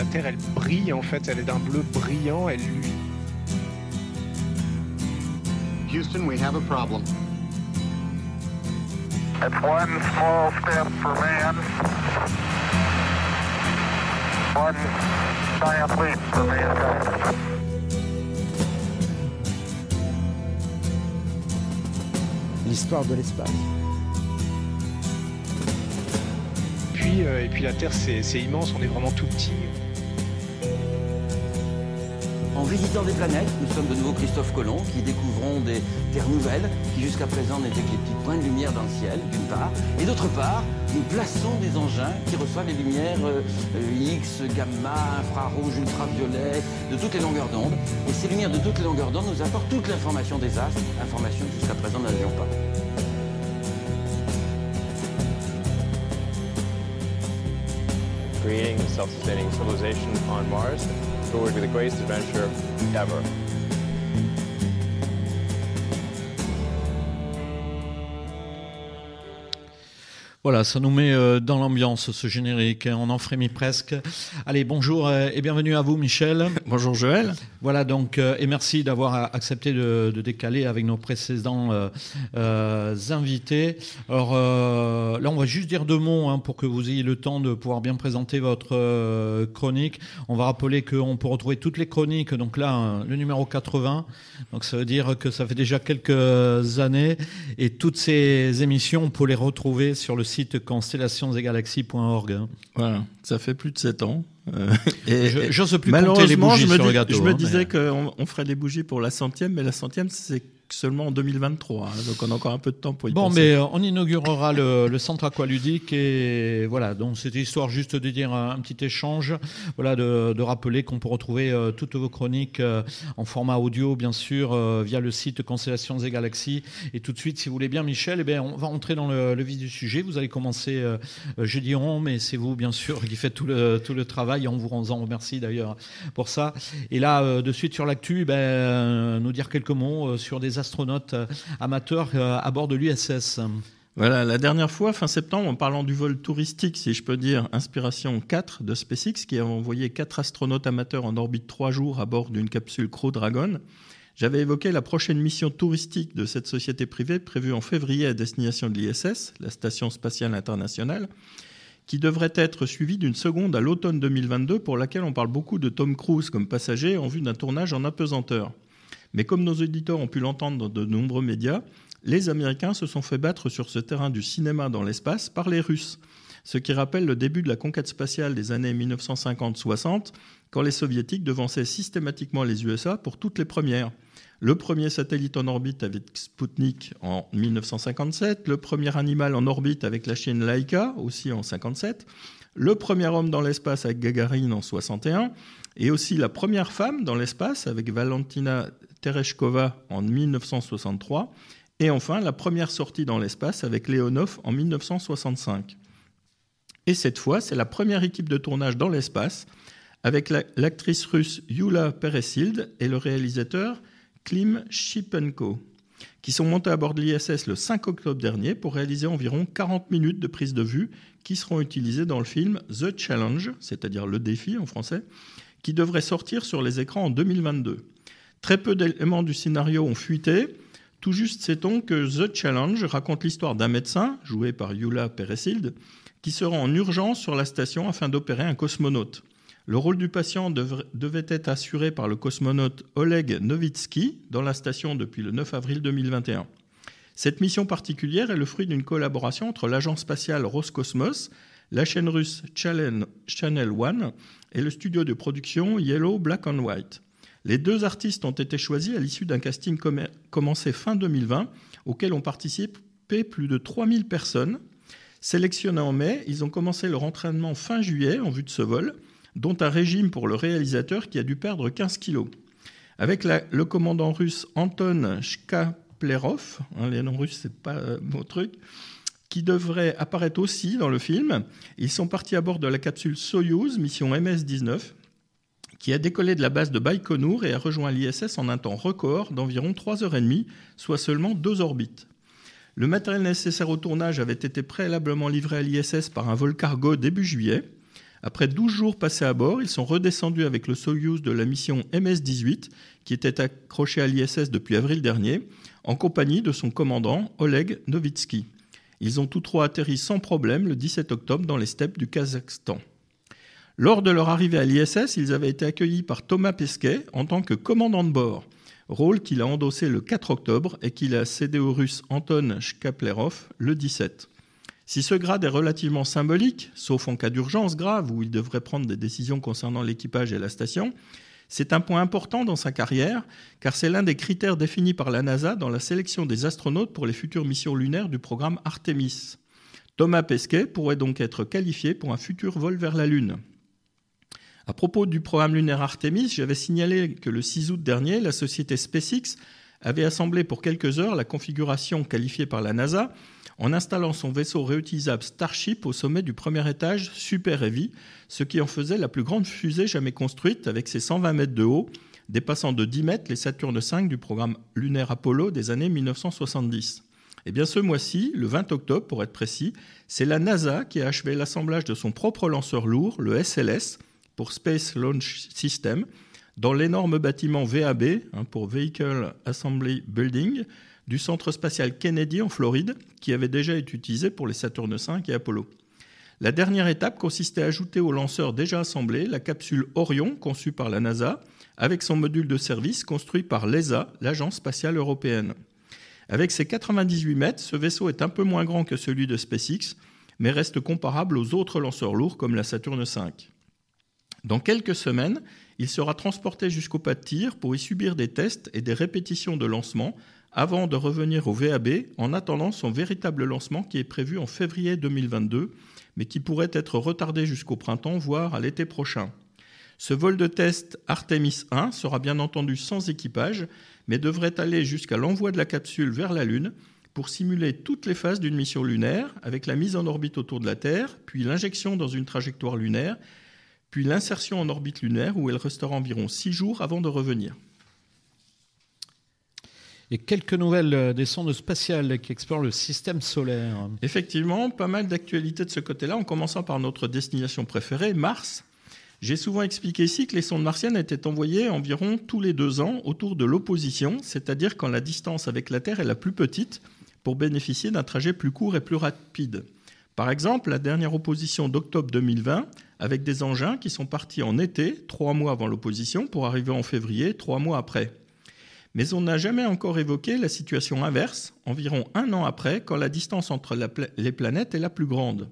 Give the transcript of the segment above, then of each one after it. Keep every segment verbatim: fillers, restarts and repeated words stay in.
la Terre, elle brille en fait, elle est d'un bleu brillant, elle luit. Houston, we have a problem. It's one small step for man, one giant leap for mankind. L'histoire de l'espace. Puis, euh, et puis la Terre, c'est, c'est immense, on est vraiment tout petit. En visitant des planètes, nous sommes de nouveau Christophe Colomb, qui découvrons des terres nouvelles, qui jusqu'à présent n'étaient que des petits points de lumière dans le ciel, d'une part. Et d'autre part, nous plaçons des engins qui reçoivent les lumières euh, X, gamma, infrarouge, ultraviolet, de toutes les longueurs d'onde. Et ces lumières de toutes les longueurs d'onde nous apportent toute l'information des astres, information que jusqu'à présent nous n'avions pas. Creating a self-sustaining civilization on Mars, it would be the greatest adventure ever. Voilà, ça nous met euh, dans l'ambiance, ce générique, on en frémit presque. Allez, bonjour euh, et bienvenue à vous, Michel. Bonjour, Joël. Voilà, donc, euh, et merci d'avoir accepté de, de décaler avec nos précédents euh, euh, invités. Alors, euh, là, on va juste dire deux mots hein, pour que vous ayez le temps de pouvoir bien présenter votre euh, chronique. On va rappeler qu'on peut retrouver toutes les chroniques, donc là, hein, le numéro quatre-vingts, donc ça veut dire que ça fait déjà quelques années, et toutes ces émissions, on peut les retrouver sur le site constellations et galaxies point org. Voilà, ça fait plus de sept ans. Euh, et, je, j'ose plus compter les bougies je me, sur dis, le gâteau. je me hein, disais mais... qu'on on ferait des bougies pour la centième, mais la centième, c'est seulement en deux mille vingt-trois. Hein, donc on a encore un peu de temps pour y bon, penser. Bon, mais euh, on inaugurera le, le centre aqualudique et voilà. Donc c'était histoire juste de dire un, un petit échange, voilà, de, de rappeler qu'on peut retrouver euh, toutes vos chroniques euh, en format audio, bien sûr, euh, via le site Constellations et Galaxies. Et tout de suite, si vous voulez bien, Michel, eh bien, on va rentrer dans le, le vif du sujet. Vous allez commencer, euh, je dis on, mais c'est vous, bien sûr, qui faites tout le, tout le travail. Et on vous en remercie d'ailleurs pour ça. Et là, euh, de suite sur l'actu, ben, euh, nous dire quelques mots euh, sur des astronautes amateurs à bord de l'U S S. Voilà, la dernière fois, fin septembre, en parlant du vol touristique, si je peux dire, Inspiration quatre de SpaceX, qui a envoyé quatre astronautes amateurs en orbite trois jours à bord d'une capsule Crew Dragon, j'avais évoqué la prochaine mission touristique de cette société privée prévue en février à destination de l'I S S, la Station spatiale internationale, qui devrait être suivie d'une seconde à l'automne deux mille vingt-deux, pour laquelle on parle beaucoup de Tom Cruise comme passager en vue d'un tournage en apesanteur. Mais comme nos auditeurs ont pu l'entendre dans de nombreux médias, les Américains se sont fait battre sur ce terrain du cinéma dans l'espace par les Russes, ce qui rappelle le début de la conquête spatiale des années dix-neuf cent cinquante soixante, quand les Soviétiques devançaient systématiquement les U S A pour toutes les premières. Le premier satellite en orbite avec Sputnik en dix-neuf cent cinquante-sept, le premier animal en orbite avec la chienne Laika, aussi en cinquante-sept, le premier homme dans l'espace avec Gagarine en soixante et un, et aussi la première femme dans l'espace avec Valentina Tereshkova en dix-neuf cent soixante-trois, et enfin la première sortie dans l'espace avec Leonov en dix-neuf cent soixante-cinq. Et cette fois, c'est la première équipe de tournage dans l'espace avec la, l'actrice russe Yula Peresild et le réalisateur Klim Shipenko, qui sont montés à bord de l'I S S le cinq octobre dernier pour réaliser environ quarante minutes de prise de vue qui seront utilisées dans le film The Challenge, c'est-à-dire le défi en français, qui devrait sortir sur les écrans en deux mille vingt-deux. Très peu d'éléments du scénario ont fuité. Tout juste sait-on que The Challenge raconte l'histoire d'un médecin, joué par Yula Peresild, qui se rend en urgence sur la station afin d'opérer un cosmonaute. Le rôle du patient devrait, devait être assuré par le cosmonaute Oleg Novitsky dans la station depuis le neuf avril deux mille vingt et un. Cette mission particulière est le fruit d'une collaboration entre l'agence spatiale Roscosmos, la chaîne russe Channel One et le studio de production Yellow Black and White. Les deux artistes ont été choisis à l'issue d'un casting com- commencé fin deux mille vingt, auquel ont participé plus de trois mille personnes. Sélectionnés en mai, ils ont commencé leur entraînement fin juillet en vue de ce vol, dont un régime pour le réalisateur qui a dû perdre quinze kilos. Avec la, le commandant russe Anton Shkaplerov, hein, les noms russes, c'est pas euh, mon truc, qui devrait apparaître aussi dans le film. Ils sont partis à bord de la capsule Soyouz, mission M S dix-neuf, qui a décollé de la base de Baïkonour et a rejoint l'I S S en un temps record d'environ trois heures trente, soit seulement deux orbites. Le matériel nécessaire au tournage avait été préalablement livré à l'I S S par un vol cargo début juillet. Après douze jours passés à bord, ils sont redescendus avec le Soyouz de la mission M S dix-huit, qui était accroché à l'I S S depuis avril dernier, en compagnie de son commandant Oleg Novitsky. Ils ont tous trois atterri sans problème le dix-sept octobre dans les steppes du Kazakhstan. Lors de leur arrivée à l'I S S, ils avaient été accueillis par Thomas Pesquet en tant que commandant de bord, rôle qu'il a endossé le quatre octobre et qu'il a cédé au Russe Anton Shkaplerov le dix-sept. Si ce grade est relativement symbolique, sauf en cas d'urgence grave où il devrait prendre des décisions concernant l'équipage et la station, c'est un point important dans sa carrière, car c'est l'un des critères définis par la NASA dans la sélection des astronautes pour les futures missions lunaires du programme Artemis. Thomas Pesquet pourrait donc être qualifié pour un futur vol vers la Lune. À propos du programme lunaire Artemis, j'avais signalé que le six août dernier, la société SpaceX avait assemblé pour quelques heures la configuration qualifiée par la NASA en installant son vaisseau réutilisable Starship au sommet du premier étage Super Heavy, ce qui en faisait la plus grande fusée jamais construite avec ses cent vingt mètres de haut, dépassant de dix mètres les Saturne cinq du programme lunaire Apollo des années mille neuf cent soixante-dix. Et bien ce mois-ci, le vingt octobre pour être précis, c'est la NASA qui a achevé l'assemblage de son propre lanceur lourd, le S L S, pour Space Launch System, dans l'énorme bâtiment V A B, hein, pour Vehicle Assembly Building, du centre spatial Kennedy en Floride, qui avait déjà été utilisé pour les Saturne cinq et Apollo. La dernière étape consistait à ajouter au lanceur déjà assemblé la capsule Orion, conçue par la NASA, avec son module de service construit par l'E S A, l'Agence spatiale européenne. Avec ses quatre-vingt-dix-huit mètres, ce vaisseau est un peu moins grand que celui de SpaceX, mais reste comparable aux autres lanceurs lourds comme la Saturne cinq. Dans quelques semaines, il sera transporté jusqu'au pas de tir pour y subir des tests et des répétitions de lancement avant de revenir au V A B en attendant son véritable lancement qui est prévu en février deux mille vingt-deux, mais qui pourrait être retardé jusqu'au printemps, voire à l'été prochain. Ce vol de test Artemis un sera bien entendu sans équipage, mais devrait aller jusqu'à l'envoi de la capsule vers la Lune pour simuler toutes les phases d'une mission lunaire, avec la mise en orbite autour de la Terre, puis l'injection dans une trajectoire lunaire, puis l'insertion en orbite lunaire où elle restera environ six jours avant de revenir. Et quelques nouvelles des sondes spatiales qui explorent le système solaire. Effectivement, pas mal d'actualités de ce côté-là, en commençant par notre destination préférée, Mars. J'ai souvent expliqué ici que les sondes martiennes étaient envoyées environ tous les deux ans autour de l'opposition, c'est-à-dire quand la distance avec la Terre est la plus petite, pour bénéficier d'un trajet plus court et plus rapide. Par exemple, la dernière opposition d'octobre deux mille vingt, avec des engins qui sont partis en été, trois mois avant l'opposition, pour arriver en février, trois mois après. Mais on n'a jamais encore évoqué la situation inverse, environ un an après, quand la distance entre la pla- les planètes est la plus grande.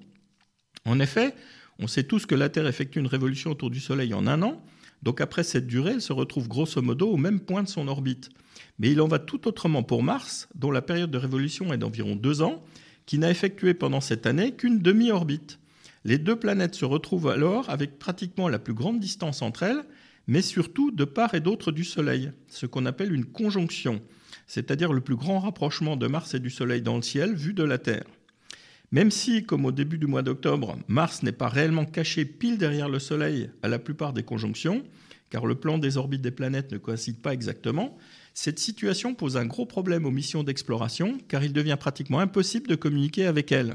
En effet, on sait tous que la Terre effectue une révolution autour du Soleil en un an, donc après cette durée, elle se retrouve grosso modo au même point de son orbite. Mais il en va tout autrement pour Mars, dont la période de révolution est d'environ deux ans, qui n'a effectué pendant cette année qu'une demi-orbite. Les deux planètes se retrouvent alors avec pratiquement la plus grande distance entre elles, mais surtout de part et d'autre du Soleil, ce qu'on appelle une conjonction, c'est-à-dire le plus grand rapprochement de Mars et du Soleil dans le ciel vu de la Terre. Même si, comme au début du mois d'octobre, Mars n'est pas réellement caché pile derrière le Soleil à la plupart des conjonctions, car le plan des orbites des planètes ne coïncide pas exactement, cette situation pose un gros problème aux missions d'exploration, car il devient pratiquement impossible de communiquer avec elles.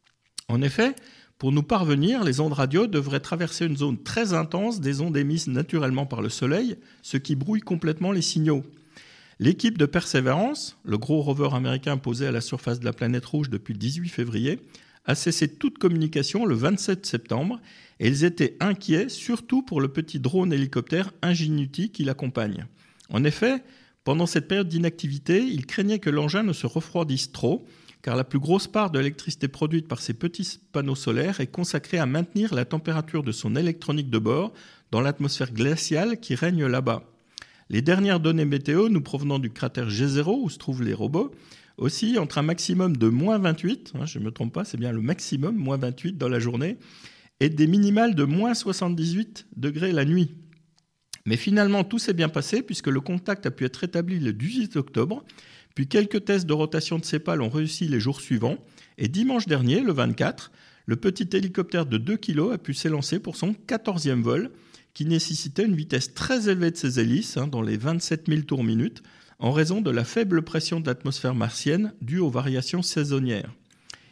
En effet, pour nous parvenir, les ondes radio devraient traverser une zone très intense des ondes émises naturellement par le Soleil, ce qui brouille complètement les signaux. L'équipe de Perseverance, le gros rover américain posé à la surface de la planète rouge depuis le dix-huit février, a cessé toute communication le vingt-sept septembre et ils étaient inquiets, surtout pour le petit drone hélicoptère Ingenuity qui l'accompagne. En effet, pendant cette période d'inactivité, ils craignaient que l'engin ne se refroidisse trop, car la plus grosse part de l'électricité produite par ces petits panneaux solaires est consacrée à maintenir la température de son électronique de bord dans l'atmosphère glaciale qui règne là-bas. Les dernières données météo nous provenant du cratère G zéro, où se trouvent les robots, oscillent entre un maximum de moins vingt-huit, hein, je ne me trompe pas, c'est bien le maximum, moins vingt-huit dans la journée, et des minimales de moins soixante-dix-huit degrés la nuit. Mais finalement, tout s'est bien passé puisque le contact a pu être établi le dix-huit octobre, puis quelques tests de rotation de sépales ont réussi les jours suivants, et dimanche dernier, le vingt-quatre, le petit hélicoptère de deux kilos a pu s'élancer pour son quatorzième vol, qui nécessitait une vitesse très élevée de ses hélices, hein, dans les vingt-sept mille tours minute, en raison de la faible pression de l'atmosphère martienne due aux variations saisonnières.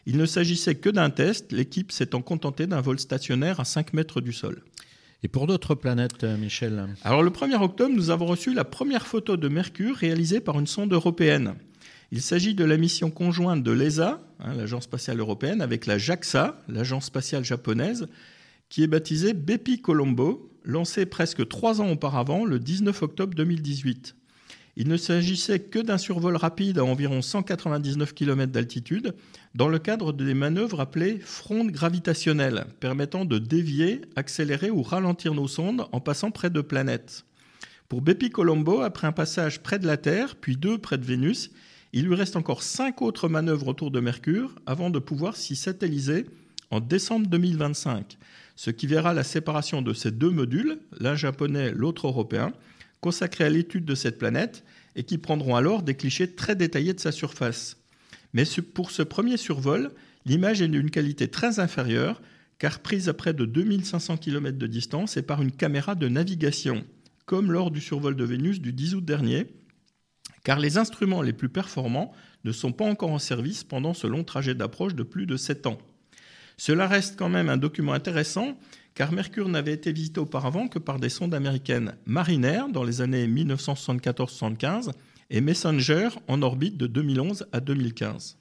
Il ne s'agissait que d'un test, l'équipe s'étant contentée d'un vol stationnaire à cinq mètres du sol. Et pour d'autres planètes, Michel ? Alors le premier octobre, nous avons reçu la première photo de Mercure réalisée par une sonde européenne. Il s'agit de la mission conjointe de l'E S A, hein, l'Agence spatiale européenne, avec la JAXA, l'Agence spatiale japonaise, qui est baptisée Bepi Colombo, lancée presque trois ans auparavant, le dix-neuf octobre deux mille dix-huit. Il ne s'agissait que d'un survol rapide à environ cent quatre-vingt-dix-neuf kilomètres d'altitude dans le cadre des manœuvres appelées fronde gravitationnelle, permettant de dévier, accélérer ou ralentir nos sondes en passant près de planètes. Pour Bepi Colombo, après un passage près de la Terre, puis deux près de Vénus, il lui reste encore cinq autres manœuvres autour de Mercure avant de pouvoir s'y satelliser en décembre deux mille vingt-cinq, ce qui verra la séparation de ces deux modules, l'un japonais, l'autre européen, consacrés à l'étude de cette planète et qui prendront alors des clichés très détaillés de sa surface. Mais pour ce premier survol, l'image est d'une qualité très inférieure, car prise à près de deux mille cinq cents kilomètres de distance et par une caméra de navigation, comme lors du survol de Vénus du dix août dernier, car les instruments les plus performants ne sont pas encore en service pendant ce long trajet d'approche de plus de sept ans. Cela reste quand même un document intéressant, car Mercure n'avait été visité auparavant que par des sondes américaines Mariner dans les années dix-neuf cent soixante-quatorze soixante-quinze et Messenger en orbite de deux mille onze à deux mille quinze.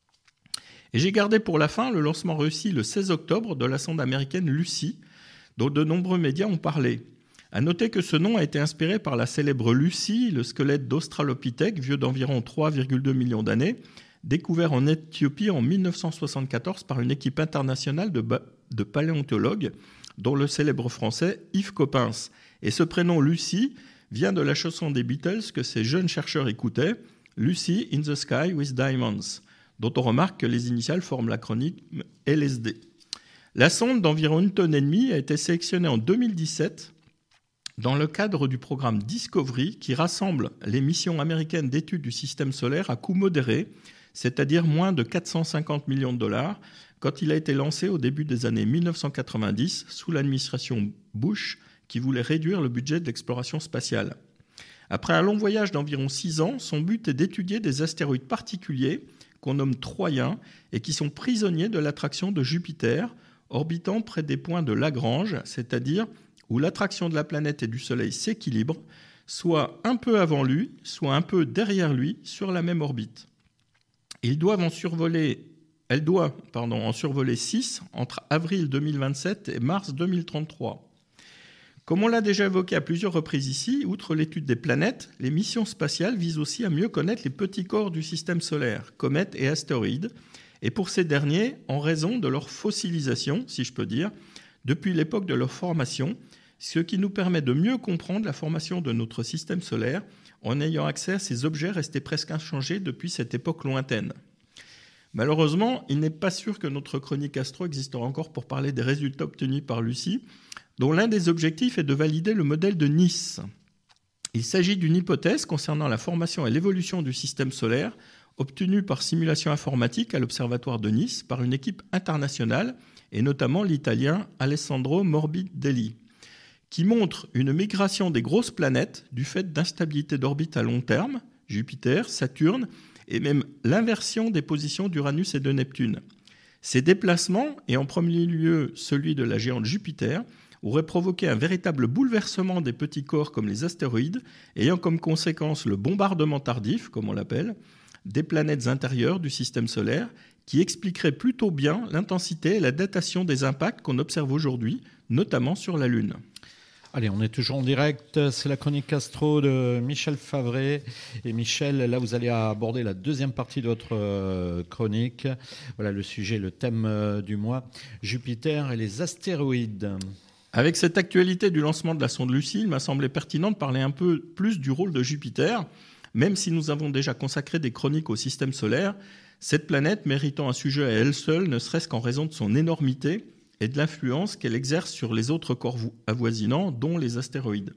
Et j'ai gardé pour la fin le lancement réussi le seize octobre de la sonde américaine Lucy, dont de nombreux médias ont parlé. À noter que ce nom a été inspiré par la célèbre Lucy, le squelette d'Australopithèque, vieux d'environ trois virgule deux millions d'années, découvert en Éthiopie en dix-neuf cent soixante-quatorze par une équipe internationale de, ba- de paléontologues, dont le célèbre français Yves Coppens. Et ce prénom Lucy vient de la chanson des Beatles que ces jeunes chercheurs écoutaient, Lucy in the Sky with Diamonds, dont on remarque que les initiales forment l'acronyme L S D. La sonde d'environ une tonne et demie a été sélectionnée en deux mille dix-sept dans le cadre du programme Discovery qui rassemble les missions américaines d'études du système solaire à coût modéré, c'est-à-dire moins de quatre cent cinquante millions de dollars, quand il a été lancé au début des années dix-neuf cent quatre-vingt-dix sous l'administration Bush qui voulait réduire le budget de l'exploration spatiale. Après un long voyage d'environ six ans, son but est d'étudier des astéroïdes particuliers qu'on nomme troyens et qui sont prisonniers de l'attraction de Jupiter, orbitant près des points de Lagrange, c'est-à-dire où l'attraction de la planète et du Soleil s'équilibre, soit un peu avant lui, soit un peu derrière lui, sur la même orbite. Ils doivent en survoler Elle doit pardon, en survoler six entre avril deux mille vingt-sept et mars deux mille trente-trois. Comme on l'a déjà évoqué à plusieurs reprises ici, outre l'étude des planètes, les missions spatiales visent aussi à mieux connaître les petits corps du système solaire, comètes et astéroïdes, et pour ces derniers, en raison de leur fossilisation, si je peux dire, depuis l'époque de leur formation, ce qui nous permet de mieux comprendre la formation de notre système solaire en ayant accès à ces objets restés presque inchangés depuis cette époque lointaine. Malheureusement, il n'est pas sûr que notre chronique astro existera encore pour parler des résultats obtenus par Lucy, dont l'un des objectifs est de valider le modèle de Nice. Il s'agit d'une hypothèse concernant la formation et l'évolution du système solaire obtenue par simulation informatique à l'Observatoire de Nice par une équipe internationale, et notamment l'italien Alessandro Morbidelli, qui montre une migration des grosses planètes du fait d'instabilité d'orbite à long terme, Jupiter, Saturne, et même l'inversion des positions d'Uranus et de Neptune. Ces déplacements, et en premier lieu celui de la géante Jupiter, auraient provoqué un véritable bouleversement des petits corps comme les astéroïdes, ayant comme conséquence le bombardement tardif, comme on l'appelle, des planètes intérieures du système solaire, qui expliquerait plutôt bien l'intensité et la datation des impacts qu'on observe aujourd'hui, notamment sur la Lune. Allez, on est toujours en direct, c'est la chronique astro de Michel Favret. Et Michel, là vous allez aborder la deuxième partie de votre chronique. Voilà le sujet, le thème du mois, Jupiter et les astéroïdes. Avec cette actualité du lancement de la sonde Lucy, il m'a semblé pertinent de parler un peu plus du rôle de Jupiter. Même si nous avons déjà consacré des chroniques au système solaire, cette planète méritant un sujet à elle seule, ne serait-ce qu'en raison de son énormité et de l'influence qu'elle exerce sur les autres corps avoisinants, dont les astéroïdes.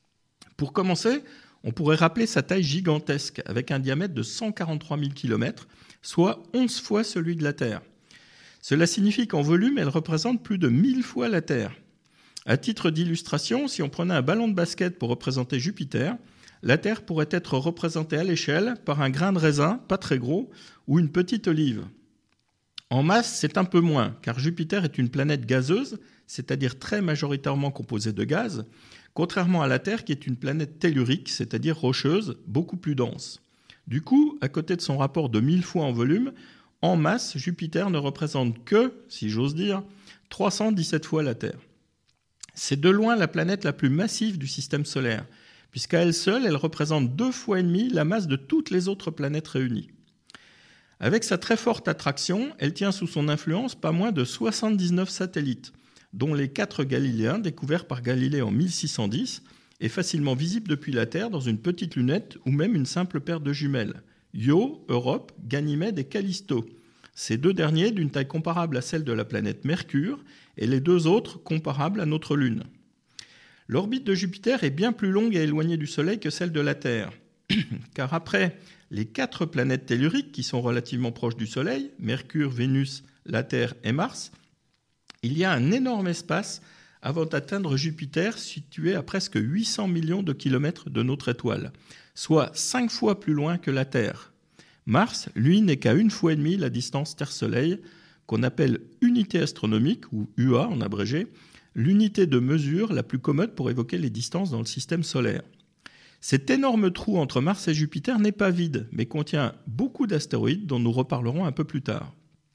Pour commencer, on pourrait rappeler sa taille gigantesque, avec un diamètre de cent quarante-trois mille kilomètres, soit onze fois celui de la Terre. Cela signifie qu'en volume, elle représente plus de mille fois la Terre. À titre d'illustration, si on prenait un ballon de basket pour représenter Jupiter, la Terre pourrait être représentée à l'échelle par un grain de raisin, pas très gros, ou une petite olive. En masse, c'est un peu moins, car Jupiter est une planète gazeuse, c'est-à-dire très majoritairement composée de gaz, contrairement à la Terre qui est une planète tellurique, c'est-à-dire rocheuse, beaucoup plus dense. Du coup, à côté de son rapport de mille fois en volume, en masse, Jupiter ne représente que, si j'ose dire, trois cent dix-sept fois la Terre. C'est de loin la planète la plus massive du système solaire, puisqu'à elle seule, elle représente deux fois et demi la masse de toutes les autres planètes réunies. Avec sa très forte attraction, elle tient sous son influence pas moins de soixante-dix-neuf satellites, dont les quatre Galiléens découverts par Galilée en mille six cent dix et facilement visibles depuis la Terre dans une petite lunette ou même une simple paire de jumelles. Io, Europe, Ganymède et Callisto. Ces deux derniers d'une taille comparable à celle de la planète Mercure et les deux autres comparables à notre Lune. L'orbite de Jupiter est bien plus longue et éloignée du Soleil que celle de la Terre, car après les quatre planètes telluriques qui sont relativement proches du Soleil, Mercure, Vénus, la Terre et Mars, il y a un énorme espace avant d'atteindre Jupiter, situé à presque huit cents millions de kilomètres de notre étoile, soit cinq fois plus loin que la Terre. Mars, lui, n'est qu'à une fois et demie la distance Terre-Soleil, qu'on appelle unité astronomique, ou U A en abrégé, l'unité de mesure la plus commode pour évoquer les distances dans le système solaire. Cet énorme trou entre Mars et Jupiter n'est pas vide, mais contient beaucoup d'astéroïdes dont nous reparlerons un peu plus tard.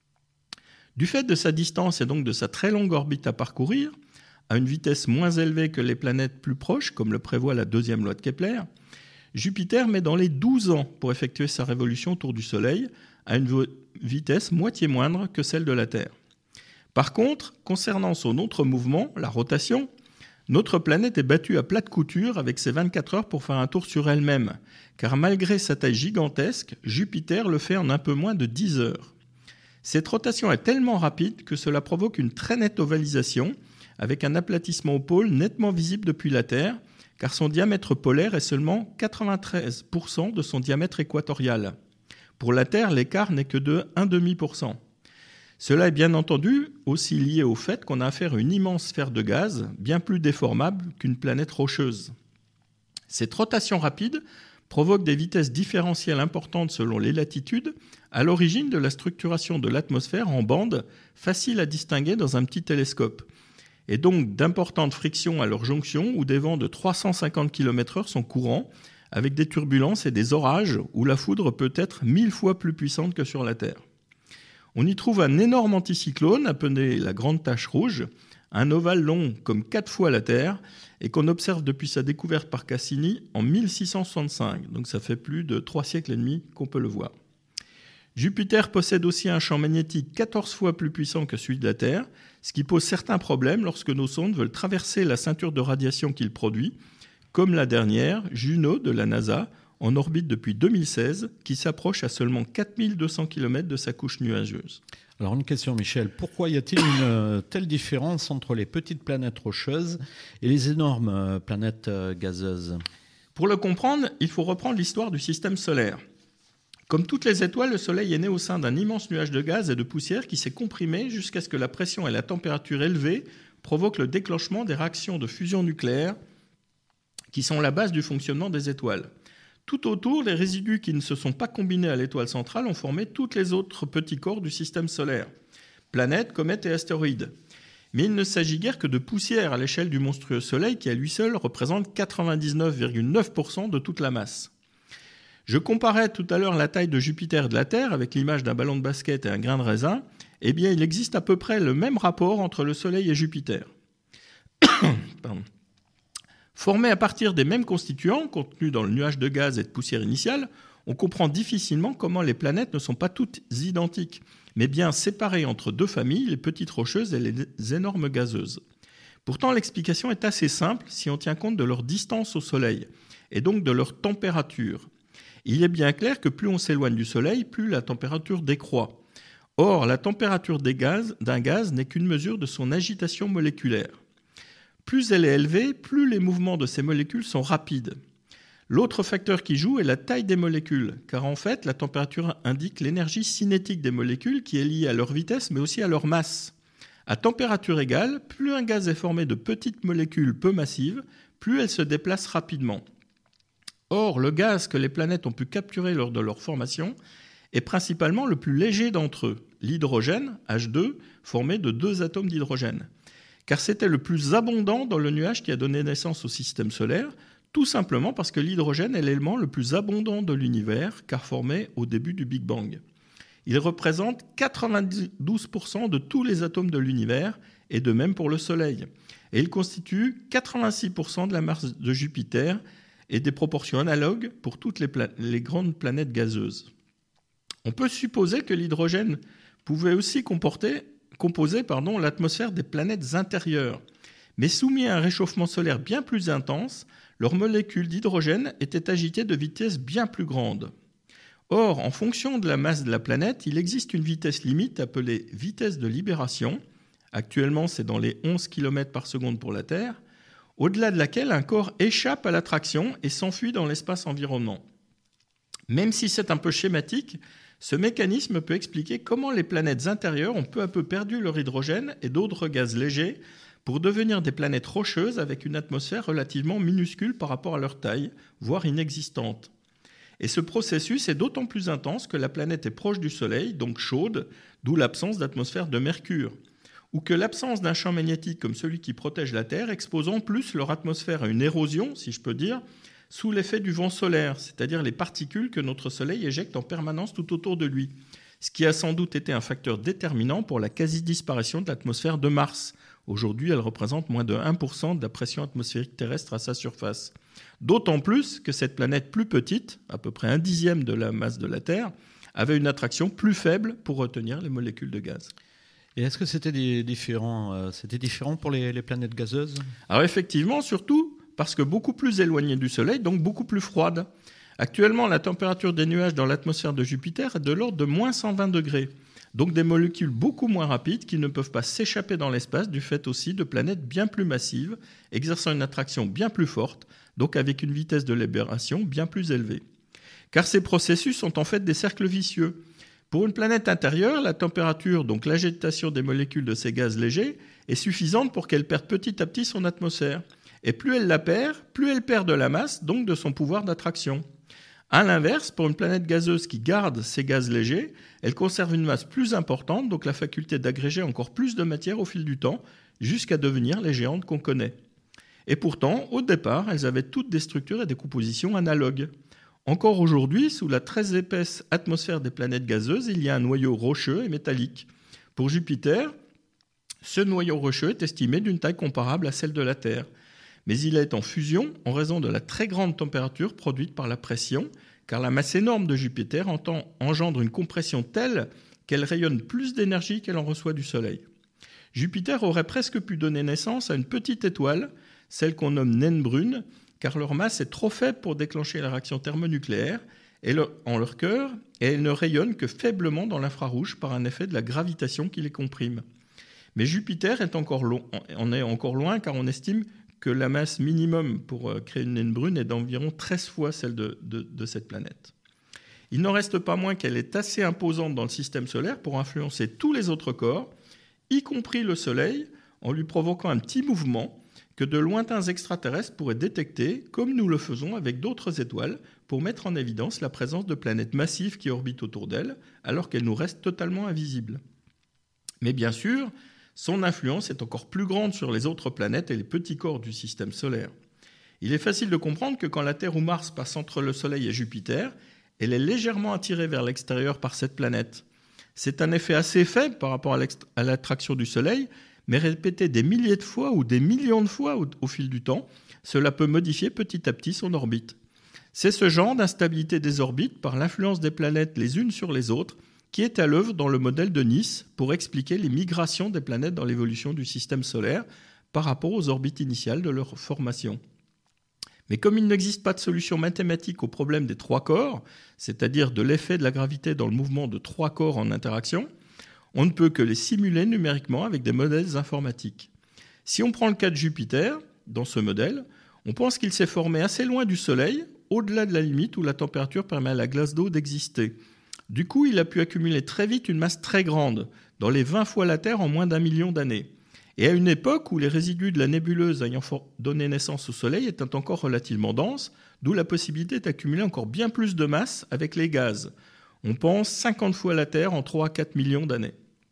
Du fait de sa distance et donc de sa très longue orbite à parcourir, à une vitesse moins élevée que les planètes plus proches, comme le prévoit la deuxième loi de Kepler, Jupiter met dans les douze ans pour effectuer sa révolution autour du Soleil, à une vitesse moitié moindre que celle de la Terre. Par contre, concernant son autre mouvement, la rotation, notre planète est battue à plate couture avec ses vingt-quatre heures pour faire un tour sur elle-même, car malgré sa taille gigantesque, Jupiter le fait en un peu moins de dix heures. Cette rotation est tellement rapide que cela provoque une très nette ovalisation, avec un aplatissement au pôle nettement visible depuis la Terre, car son diamètre polaire est seulement quatre-vingt-treize pour cent de son diamètre équatorial. Pour la Terre, l'écart n'est que de un virgule cinq pour cent. Cela est bien entendu aussi lié au fait qu'on a affaire à une immense sphère de gaz, bien plus déformable qu'une planète rocheuse. Cette rotation rapide provoque des vitesses différentielles importantes selon les latitudes, à l'origine de la structuration de l'atmosphère en bandes, facile à distinguer dans un petit télescope, et donc d'importantes frictions à leur jonction où des vents de trois cent cinquante kilomètres heure sont courants, avec des turbulences et des orages où la foudre peut être mille fois plus puissante que sur la Terre. On y trouve un énorme anticyclone appelé la Grande Tache Rouge, un ovale long comme quatre fois la Terre et qu'on observe depuis sa découverte par Cassini en mille six cent soixante-cinq. Donc ça fait plus de trois siècles et demi qu'on peut le voir. Jupiter possède aussi un champ magnétique quatorze fois plus puissant que celui de la Terre, ce qui pose certains problèmes lorsque nos sondes veulent traverser la ceinture de radiation qu'il produit, comme la dernière, Juno de la NASA, en orbite depuis deux mille seize, qui s'approche à seulement quatre mille deux cents kilomètres de sa couche nuageuse. Alors une question, Michel. Pourquoi y a-t-il une euh, telle différence entre les petites planètes rocheuses et les énormes euh, planètes euh, gazeuses ? Pour le comprendre, il faut reprendre l'histoire du système solaire. Comme toutes les étoiles, le Soleil est né au sein d'un immense nuage de gaz et de poussière qui s'est comprimé jusqu'à ce que la pression et la température élevées provoquent le déclenchement des réactions de fusion nucléaire qui sont la base du fonctionnement des étoiles. Tout autour, les résidus qui ne se sont pas combinés à l'étoile centrale ont formé tous les autres petits corps du système solaire, planètes, comètes et astéroïdes. Mais il ne s'agit guère que de poussière à l'échelle du monstrueux Soleil qui, à lui seul, représente quatre-vingt-dix-neuf virgule neuf pour cent de toute la masse. Je comparais tout à l'heure la taille de Jupiter et de la Terre avec l'image d'un ballon de basket et un grain de raisin. Eh bien, il existe à peu près le même rapport entre le Soleil et Jupiter. Pardon. Formés à partir des mêmes constituants contenus dans le nuage de gaz et de poussière initial, on comprend difficilement comment les planètes ne sont pas toutes identiques, mais bien séparées entre deux familles, les petites rocheuses et les énormes gazeuses. Pourtant, l'explication est assez simple si on tient compte de leur distance au Soleil, et donc de leur température. Il est bien clair que plus on s'éloigne du Soleil, plus la température décroît. Or, la température des gaz, d'un gaz n'est qu'une mesure de son agitation moléculaire. Plus elle est élevée, plus les mouvements de ces molécules sont rapides. L'autre facteur qui joue est la taille des molécules, car en fait, la température indique l'énergie cinétique des molécules qui est liée à leur vitesse, mais aussi à leur masse. À température égale, plus un gaz est formé de petites molécules peu massives, plus elles se déplacent rapidement. Or, le gaz que les planètes ont pu capturer lors de leur formation est principalement le plus léger d'entre eux, l'hydrogène, H deux, formé de deux atomes d'hydrogène. Car c'était le plus abondant dans le nuage qui a donné naissance au système solaire, tout simplement parce que l'hydrogène est l'élément le plus abondant de l'univers, car formé au début du Big Bang. Il représente quatre-vingt-douze pour cent de tous les atomes de l'univers, et de même pour le Soleil. Et il constitue quatre-vingt-six pour cent de la masse de Jupiter et des proportions analogues pour toutes les, pla- les grandes planètes gazeuses. On peut supposer que l'hydrogène pouvait aussi comporter, composer pardon, l'atmosphère des planètes intérieures. Mais soumis à un réchauffement solaire bien plus intense, leurs molécules d'hydrogène étaient agitées de vitesses bien plus grandes. Or, en fonction de la masse de la planète, il existe une vitesse limite appelée vitesse de libération. Actuellement, c'est dans les onze kilomètres par seconde pour la Terre, au-delà de laquelle un corps échappe à l'attraction et s'enfuit dans l'espace environnant. Même si c'est un peu schématique, ce mécanisme peut expliquer comment les planètes intérieures ont peu à peu perdu leur hydrogène et d'autres gaz légers pour devenir des planètes rocheuses avec une atmosphère relativement minuscule par rapport à leur taille, voire inexistante. Et ce processus est d'autant plus intense que la planète est proche du Soleil, donc chaude, d'où l'absence d'atmosphère de mercure, ou que l'absence d'un champ magnétique comme celui qui protège la Terre expose en plus leur atmosphère à une érosion, si je peux dire, sous l'effet du vent solaire, c'est-à-dire les particules que notre Soleil éjecte en permanence tout autour de lui, ce qui a sans doute été un facteur déterminant pour la quasi-disparition de l'atmosphère de Mars. Aujourd'hui, elle représente moins de un pour cent de la pression atmosphérique terrestre à sa surface. D'autant plus que cette planète plus petite, à peu près un dixième de la masse de la Terre, avait une attraction plus faible pour retenir les molécules de gaz. Et est-ce que c'était des différents, euh, c'était différent pour les, les planètes gazeuses ? Alors effectivement, surtout parce que beaucoup plus éloignées du Soleil, donc beaucoup plus froides. Actuellement, la température des nuages dans l'atmosphère de Jupiter est de l'ordre de moins cent vingt degrés. Donc des molécules beaucoup moins rapides qui ne peuvent pas s'échapper dans l'espace du fait aussi de planètes bien plus massives, exerçant une attraction bien plus forte, donc avec une vitesse de libération bien plus élevée. Car ces processus sont en fait des cercles vicieux. Pour une planète intérieure, la température, donc l'agitation des molécules de ces gaz légers, est suffisante pour qu'elle perde petit à petit son atmosphère. Et plus elle la perd, plus elle perd de la masse, donc de son pouvoir d'attraction. À l'inverse, pour une planète gazeuse qui garde ces gaz légers, elle conserve une masse plus importante, donc la faculté d'agréger encore plus de matière au fil du temps, jusqu'à devenir les géantes qu'on connaît. Et pourtant, au départ, elles avaient toutes des structures et des compositions analogues. Encore aujourd'hui, sous la très épaisse atmosphère des planètes gazeuses, il y a un noyau rocheux et métallique. Pour Jupiter, ce noyau rocheux est estimé d'une taille comparable à celle de la Terre. Mais il est en fusion en raison de la très grande température produite par la pression, car la masse énorme de Jupiter entend, engendre une compression telle qu'elle rayonne plus d'énergie qu'elle en reçoit du Soleil. Jupiter aurait presque pu donner naissance à une petite étoile, celle qu'on nomme naine brune, car leur masse est trop faible pour déclencher la réaction thermonucléaire et leur, en leur cœur, et elles ne rayonnent que faiblement dans l'infrarouge par un effet de la gravitation qui les comprime. Mais Jupiter est encore lo- en est encore loin, car on estime que la masse minimum pour créer une naine brune est d'environ treize fois celle de, de, de cette planète. Il n'en reste pas moins qu'elle est assez imposante dans le système solaire pour influencer tous les autres corps, y compris le Soleil, en lui provoquant un petit mouvement que de lointains extraterrestres pourraient détecter, comme nous le faisons avec d'autres étoiles, pour mettre en évidence la présence de planètes massives qui orbitent autour d'elles, alors qu'elles nous restent totalement invisibles. Mais bien sûr, son influence est encore plus grande sur les autres planètes et les petits corps du système solaire. Il est facile de comprendre que quand la Terre ou Mars passe entre le Soleil et Jupiter, elle est légèrement attirée vers l'extérieur par cette planète. C'est un effet assez faible par rapport à l'attraction du Soleil, mais répété des milliers de fois ou des millions de fois au, au fil du temps, cela peut modifier petit à petit son orbite. C'est ce genre d'instabilité des orbites par l'influence des planètes les unes sur les autres qui est à l'œuvre dans le modèle de Nice pour expliquer les migrations des planètes dans l'évolution du système solaire par rapport aux orbites initiales de leur formation. Mais comme il n'existe pas de solution mathématique au problème des trois corps, c'est-à-dire de l'effet de la gravité dans le mouvement de trois corps en interaction, on ne peut que les simuler numériquement avec des modèles informatiques. Si on prend le cas de Jupiter, dans ce modèle, on pense qu'il s'est formé assez loin du Soleil, au-delà de la limite où la température permet à la glace d'eau d'exister. Du coup, il a pu accumuler très vite une masse très grande, dans les vingt fois la Terre en moins d'un million d'années. Et à une époque où les résidus de la nébuleuse ayant donné naissance au Soleil étaient encore relativement denses, d'où la possibilité d'accumuler encore bien plus de masse avec les gaz. On pense cinquante fois la Terre en trois à quatre millions d'années.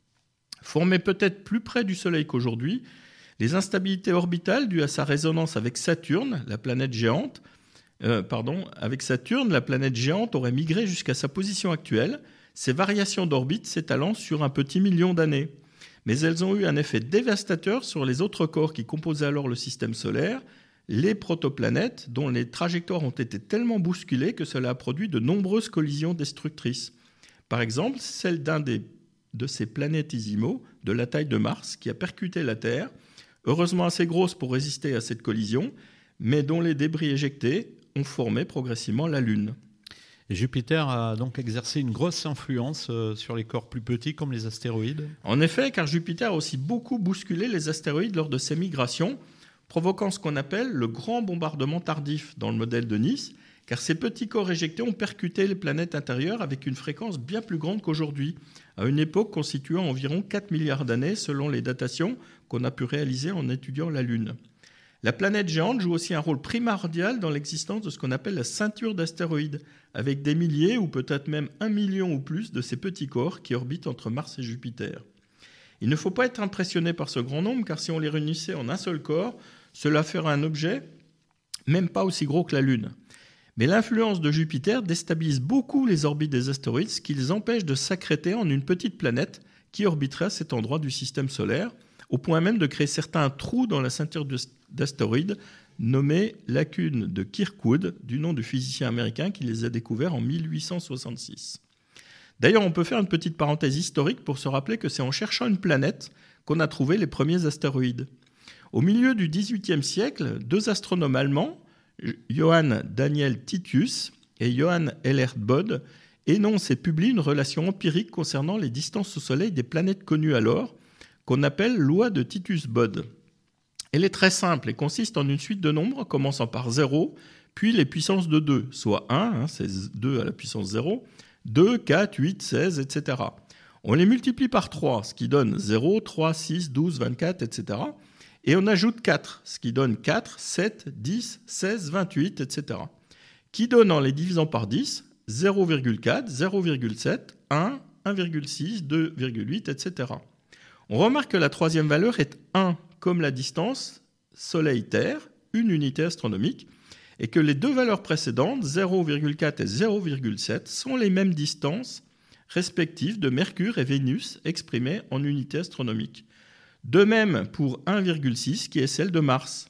Formées peut-être plus près du Soleil qu'aujourd'hui, les instabilités orbitales dues à sa résonance avec Saturne, la planète géante, euh, pardon, avec Saturne, la planète géante aurait migré jusqu'à sa position actuelle, ces variations d'orbite s'étalant sur un petit million d'années. Mais elles ont eu un effet dévastateur sur les autres corps qui composaient alors le système solaire, les protoplanètes, dont les trajectoires ont été tellement bousculées que cela a produit de nombreuses collisions destructrices. Par exemple, celle d'un des, de ces planétésimaux de la taille de Mars qui a percuté la Terre, heureusement assez grosse pour résister à cette collision, mais dont les débris éjectés ont formé progressivement la Lune. Et Jupiter a donc exercé une grosse influence sur les corps plus petits comme les astéroïdes. En effet, car Jupiter a aussi beaucoup bousculé les astéroïdes lors de ses migrations, provoquant ce qu'on appelle le grand bombardement tardif dans le modèle de Nice, car ces petits corps éjectés ont percuté les planètes intérieures avec une fréquence bien plus grande qu'aujourd'hui, à une époque constituant environ quatre milliards d'années selon les datations qu'on a pu réaliser en étudiant la Lune. La planète géante joue aussi un rôle primordial dans l'existence de ce qu'on appelle la ceinture d'astéroïdes, avec des milliers ou peut-être même un million ou plus de ces petits corps qui orbitent entre Mars et Jupiter. Il ne faut pas être impressionné par ce grand nombre, car si on les réunissait en un seul corps, cela ferait un objet même pas aussi gros que la Lune. Mais l'influence de Jupiter déstabilise beaucoup les orbites des astéroïdes, ce qui les empêche de s'accréter en une petite planète qui orbiterait à cet endroit du système solaire, au point même de créer certains trous dans la ceinture d'astéroïdes, nommés lacunes de Kirkwood, du nom du physicien américain qui les a découverts en mille huit cent soixante-six. D'ailleurs, on peut faire une petite parenthèse historique pour se rappeler que c'est en cherchant une planète qu'on a trouvé les premiers astéroïdes. Au milieu du dix-huitième siècle, deux astronomes allemands, Johann Daniel Titius et Johann Elert Bode, énoncent et publient une relation empirique concernant les distances au Soleil des planètes connues alors, qu'on appelle loi de Titius-Bode. Elle est très simple et consiste en une suite de nombres commençant par zéro, puis les puissances de deux, soit un, hein, c'est deux à la puissance zéro, deux, quatre, huit, seize, et cetera. On les multiplie par trois, ce qui donne zéro, trois, six, douze, vingt-quatre, et cetera. Et on ajoute quatre, ce qui donne quatre, sept, dix, seize, vingt-huit, et cetera. Qui donne en les divisant par dix, zéro virgule quatre, zéro virgule sept, un, un virgule six, deux virgule huit, et cetera. On remarque que la troisième valeur est un, comme la distance Soleil-Terre, une unité astronomique, et que les deux valeurs précédentes, zéro virgule quatre et zéro virgule sept, sont les mêmes distances respectives de Mercure et Vénus exprimées en unités astronomiques. De même pour un virgule six, qui est celle de Mars.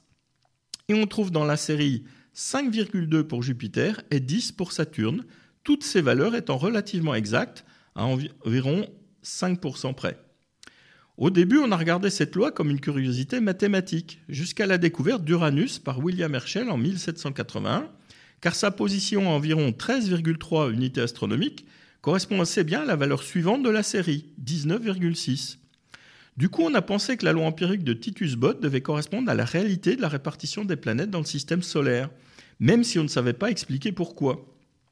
Et on trouve dans la série cinq virgule deux pour Jupiter et dix pour Saturne, toutes ces valeurs étant relativement exactes, à environ cinq pour cent près. Au début, on a regardé cette loi comme une curiosité mathématique, jusqu'à la découverte d'Uranus par William Herschel en mille sept cent quatre-vingt-un, car sa position à environ treize virgule trois unités astronomiques correspond assez bien à la valeur suivante de la série, dix-neuf virgule six. Du coup, on a pensé que la loi empirique de Titius-Bode devait correspondre à la réalité de la répartition des planètes dans le système solaire, même si on ne savait pas expliquer pourquoi.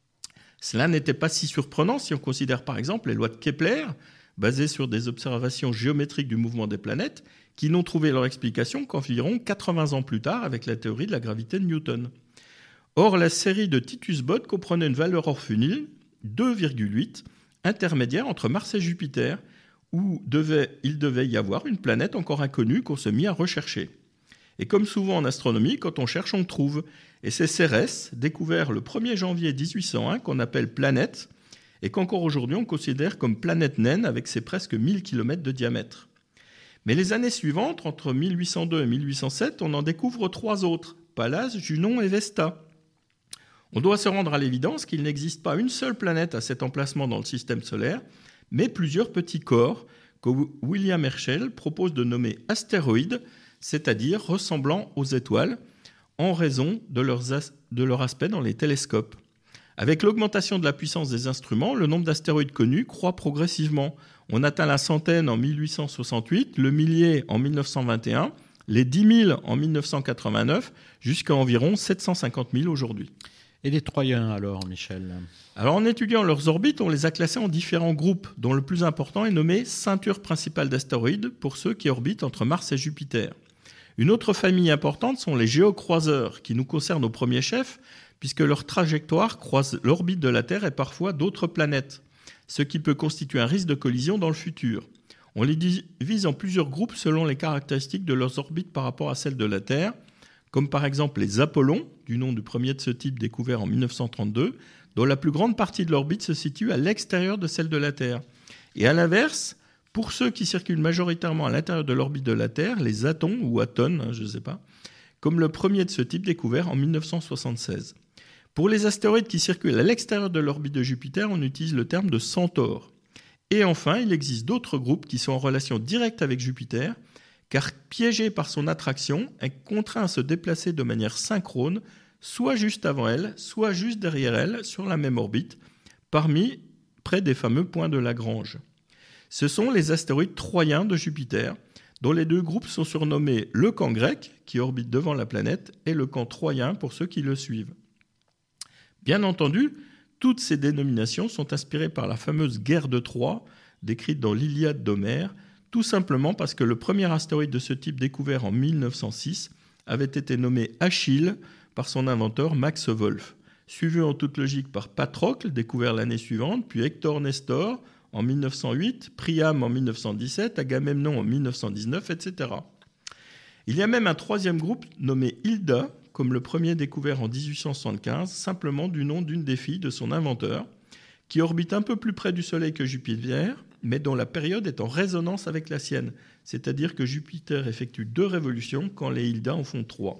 Cela n'était pas si surprenant si on considère par exemple les lois de Kepler, basées sur des observations géométriques du mouvement des planètes, qui n'ont trouvé leur explication qu'environ quatre-vingts ans plus tard avec la théorie de la gravité de Newton. Or, la série de Titius-Bode comprenait une valeur orpheline, deux virgule huit, intermédiaire entre Mars et Jupiter, où devait, il devait y avoir une planète encore inconnue qu'on se mit à rechercher. Et comme souvent en astronomie, quand on cherche, on trouve. Et c'est Cérès, découvert le premier janvier dix-huit cent un, qu'on appelle planète, et qu'encore aujourd'hui on considère comme planète naine avec ses presque mille kilomètres de diamètre. Mais les années suivantes, entre mille huit cent deux et mille huit cent sept, on en découvre trois autres, Pallas, Junon et Vesta. On doit se rendre à l'évidence qu'il n'existe pas une seule planète à cet emplacement dans le système solaire, mais plusieurs petits corps que William Herschel propose de nommer astéroïdes, c'est-à-dire ressemblant aux étoiles, en raison de, leurs as- de leur aspect dans les télescopes. Avec l'augmentation de la puissance des instruments, le nombre d'astéroïdes connus croît progressivement. On atteint la centaine en mille huit cent soixante-huit, le millier en mille neuf cent vingt et un, les dix mille en mille neuf cent quatre-vingt-neuf, jusqu'à environ sept cent cinquante mille aujourd'hui. Et les Troyens alors, Michel? Alors en étudiant leurs orbites, on les a classés en différents groupes, dont le plus important est nommé ceinture principale d'astéroïdes pour ceux qui orbitent entre Mars et Jupiter. Une autre famille importante sont les géocroiseurs, qui nous concernent au premier chef, puisque leur trajectoire croise l'orbite de la Terre et parfois d'autres planètes. ce qui peut constituer un risque de collision dans le futur. On les divise en plusieurs groupes selon les caractéristiques de leurs orbites par rapport à celles de la Terre, comme par exemple les Apollons, du nom du premier de ce type découvert en mille neuf cent trente-deux, dont la plus grande partie de l'orbite se situe à l'extérieur de celle de la Terre. Et à l'inverse, pour ceux qui circulent majoritairement à l'intérieur de l'orbite de la Terre, les Atons ou Atones, hein, je ne sais pas, comme le premier de ce type découvert en mille neuf cent soixante-seize. Pour les astéroïdes qui circulent à l'extérieur de l'orbite de Jupiter, on utilise le terme de centaure. Et enfin, il existe d'autres groupes qui sont en relation directe avec Jupiter, car piégé par son attraction, est contraint à se déplacer de manière synchrone, soit juste avant elle, soit juste derrière elle, sur la même orbite, parmi près des fameux points de Lagrange. Ce sont les astéroïdes troyens de Jupiter, dont les deux groupes sont surnommés le camp grec, qui orbite devant la planète, et le camp troyen pour ceux qui le suivent. Bien entendu, toutes ces dénominations sont inspirées par la fameuse guerre de Troie, décrite dans l'Iliade d'Homère, tout simplement parce que le premier astéroïde de ce type découvert en mille neuf cent six avait été nommé Achille par son inventeur Max Wolf, suivi en toute logique par Patrocle, découvert l'année suivante, puis Hector Nestor en mille neuf cent huit, Priam en mille neuf cent dix-sept, Agamemnon en mille neuf cent dix-neuf, et cetera. Il y a même un troisième groupe nommé Hilda, comme le premier découvert en dix-huit cent soixante-quinze, simplement du nom d'une des filles de son inventeur, qui orbite un peu plus près du Soleil que Jupiter, mais dont la période est en résonance avec la sienne, c'est-à-dire que Jupiter effectue deux révolutions quand les Hilda en font trois.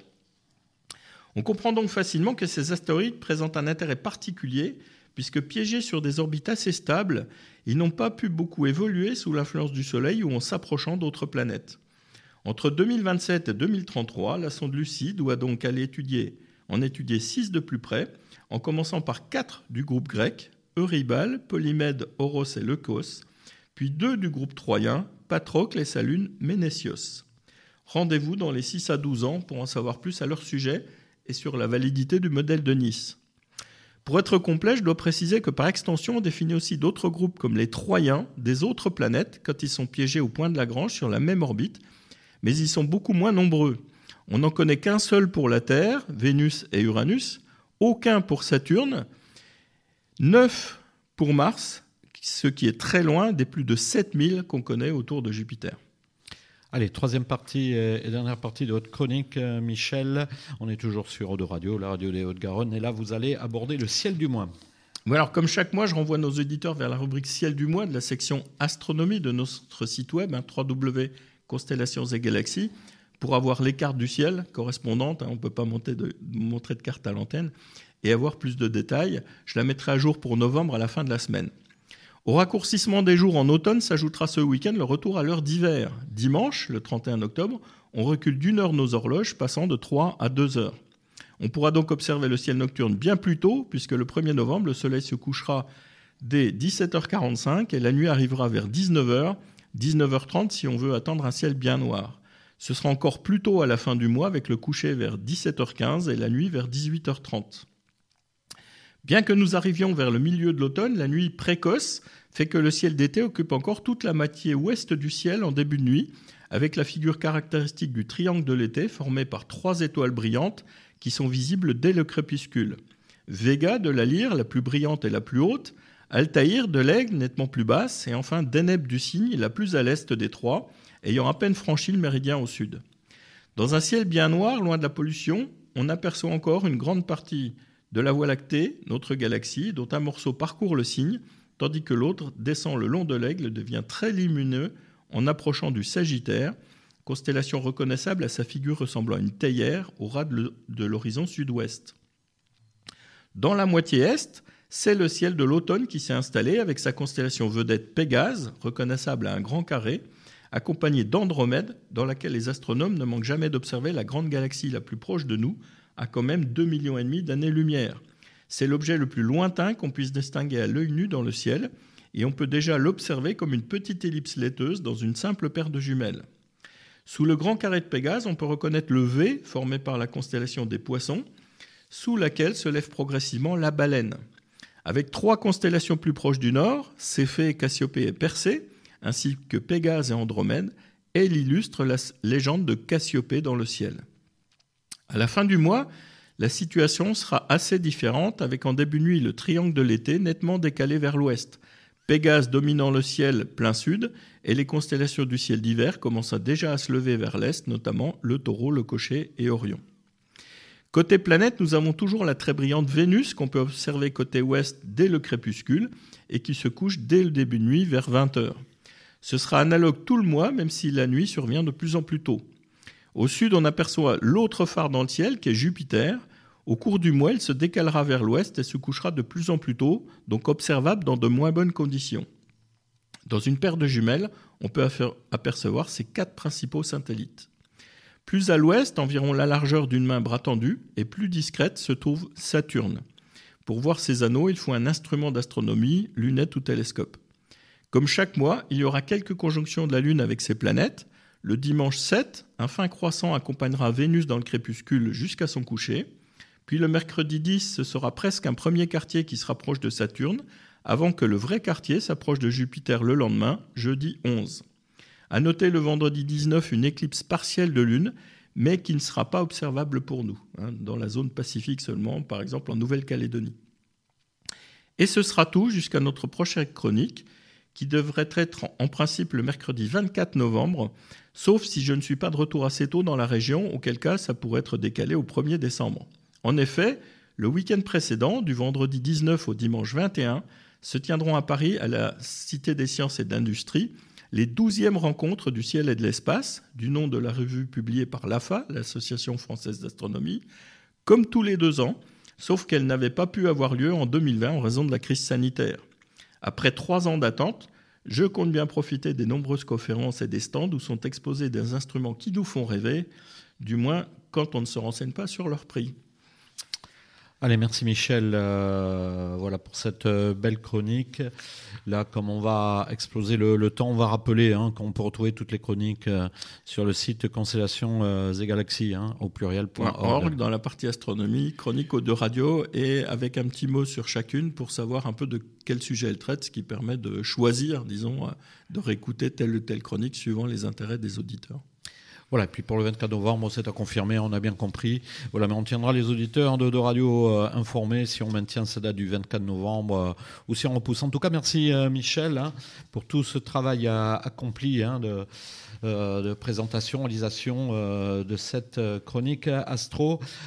On comprend donc facilement que ces astéroïdes présentent un intérêt particulier, puisque piégés sur des orbites assez stables, ils n'ont pas pu beaucoup évoluer sous l'influence du Soleil ou en s'approchant d'autres planètes. Entre deux mille vingt-sept et deux mille trente-trois, la sonde Lucie doit donc aller étudier, en étudier six de plus près, en commençant par quatre du groupe grec, Eurybal, Polymède, Oros et Leucos, puis deux du groupe troyen, Patrocle et sa lune Ménésios. Rendez-vous dans les six à douze ans pour en savoir plus à leur sujet et sur la validité du modèle de Nice. Pour être complet, je dois préciser que par extension, on définit aussi d'autres groupes comme les Troyens des autres planètes quand ils sont piégés au point de Lagrange sur la même orbite, mais ils sont beaucoup moins nombreux. On n'en connaît qu'un seul pour la Terre, Vénus et Uranus, aucun pour Saturne, neuf pour Mars, ce qui est très loin des plus de sept mille qu'on connaît autour de Jupiter. Allez, troisième partie et dernière partie de votre chronique, Michel. On est toujours sur Eau de Radio, la radio des Hauts-de-Garonne, et là vous allez aborder le ciel du mois. Bon, alors, comme chaque mois, je renvoie nos auditeurs vers la rubrique Ciel du mois de la section Astronomie de notre site web, hein, w w w point constellations et galaxies, pour avoir les cartes du ciel correspondantes. Hein, on ne peut pas monter de, montrer de carte à l'antenne, et avoir plus de détails. Je la mettrai à jour pour novembre à la fin de la semaine. Au raccourcissement des jours en automne s'ajoutera ce week-end le retour à l'heure d'hiver. Dimanche, le trente et un octobre, on recule d'une heure nos horloges, passant de trois à deux heures. On pourra donc observer le ciel nocturne bien plus tôt, puisque le premier novembre, le soleil se couchera dès dix-sept heures quarante-cinq et la nuit arrivera vers dix-neuf heures, dix-neuf heures trente si on veut attendre un ciel bien noir. Ce sera encore plus tôt à la fin du mois, avec le coucher vers dix-sept heures quinze et la nuit vers dix-huit heures trente. Bien que nous arrivions vers le milieu de l'automne, la nuit précoce fait que le ciel d'été occupe encore toute la moitié ouest du ciel en début de nuit, avec la figure caractéristique du triangle de l'été formé par trois étoiles brillantes qui sont visibles dès le crépuscule. Vega de la Lyre, la plus brillante et la plus haute, Altaïr de l'Aigle, nettement plus basse, et enfin Deneb du Cygne, la plus à l'est des trois, ayant à peine franchi le méridien au sud. Dans un ciel bien noir, loin de la pollution, on aperçoit encore une grande partie de la Voie lactée, notre galaxie, dont un morceau parcourt le Cygne, tandis que l'autre descend le long de l'Aigle et devient très lumineux en approchant du Sagittaire, constellation reconnaissable à sa figure ressemblant à une théière au ras de l'horizon sud-ouest. Dans la moitié est, c'est le ciel de l'automne qui s'est installé avec sa constellation vedette Pégase, reconnaissable à un grand carré, accompagné d'Andromède, dans laquelle les astronomes ne manquent jamais d'observer la grande galaxie la plus proche de nous, à quand même deux millions et demi d'années-lumière. C'est l'objet le plus lointain qu'on puisse distinguer à l'œil nu dans le ciel, et on peut déjà l'observer comme une petite ellipse laiteuse dans une simple paire de jumelles. Sous le grand carré de Pégase, on peut reconnaître le V, formé par la constellation des Poissons, sous laquelle se lève progressivement la Baleine. Avec trois constellations plus proches du nord, Céphée, Cassiopée et Persée, ainsi que Pégase et Andromède, elle illustre la légende de Cassiopée dans le ciel. À la fin du mois, la situation sera assez différente, avec en début de nuit le triangle de l'été nettement décalé vers l'ouest, Pégase dominant le ciel plein sud et les constellations du ciel d'hiver commencent déjà à se lever vers l'est, notamment le Taureau, le Cocher et Orion. Côté planète, nous avons toujours la très brillante Vénus qu'on peut observer côté ouest dès le crépuscule et qui se couche dès le début de nuit vers vingt heures. Ce sera analogue tout le mois, même si la nuit survient de plus en plus tôt. Au sud, on aperçoit l'autre phare dans le ciel qui est Jupiter. Au cours du mois, il se décalera vers l'ouest et se couchera de plus en plus tôt, donc observable dans de moins bonnes conditions. Dans une paire de jumelles, on peut apercevoir ces quatre principaux satellites. Plus à l'ouest, environ la largeur d'une main bras tendue, et plus discrète, se trouve Saturne. Pour voir ces anneaux, il faut un instrument d'astronomie, lunette ou télescope. Comme chaque mois, il y aura quelques conjonctions de la Lune avec ses planètes. Le dimanche sept, un fin croissant accompagnera Vénus dans le crépuscule jusqu'à son coucher. Puis le mercredi dix, ce sera presque un premier quartier qui se rapproche de Saturne, avant que le vrai quartier s'approche de Jupiter le lendemain, jeudi onze. À noter le vendredi dix-neuf une éclipse partielle de Lune, mais qui ne sera pas observable pour nous, hein, dans la zone Pacifique seulement, par exemple en Nouvelle-Calédonie. Et ce sera tout jusqu'à notre prochaine chronique, qui devrait être en principe le mercredi vingt-quatre novembre, sauf si je ne suis pas de retour assez tôt dans la région, auquel cas ça pourrait être décalé au premier décembre. En effet, le week-end précédent, du vendredi dix-neuf au dimanche vingt et un, se tiendront à Paris, à la Cité des Sciences et de l'Industrie, les douzièmes rencontres du ciel et de l'espace, du nom de la revue publiée par l'A F A, l'Association française d'astronomie, comme tous les deux ans, sauf qu'elle n'avait pas pu avoir lieu en deux mille vingt en raison de la crise sanitaire. Après trois ans d'attente, je compte bien profiter des nombreuses conférences et des stands où sont exposés des instruments qui nous font rêver, du moins quand on ne se renseigne pas sur leur prix. Allez, merci Michel euh, voilà, pour cette euh, belle chronique. Là, comme on va exploser le, le temps, on va rappeler hein, qu'on peut retrouver toutes les chroniques euh, sur le site Constellation euh, et Galaxies, hein, au pluriel point org. Dans la partie astronomie, chronique de radio, et avec un petit mot sur chacune pour savoir un peu de quel sujet elle traite, ce qui permet de choisir, disons, de réécouter telle ou telle chronique suivant les intérêts des auditeurs. Voilà, et puis pour le vingt-quatre novembre, c'est à confirmer, on a bien compris. Voilà, mais on tiendra les auditeurs de, de radio euh, informés si on maintient cette date du vingt-quatre novembre euh, ou si on repousse. En tout cas, merci euh, Michel hein, pour tout ce travail euh, accompli hein, de, euh, de présentation, réalisation euh, de cette chronique astro.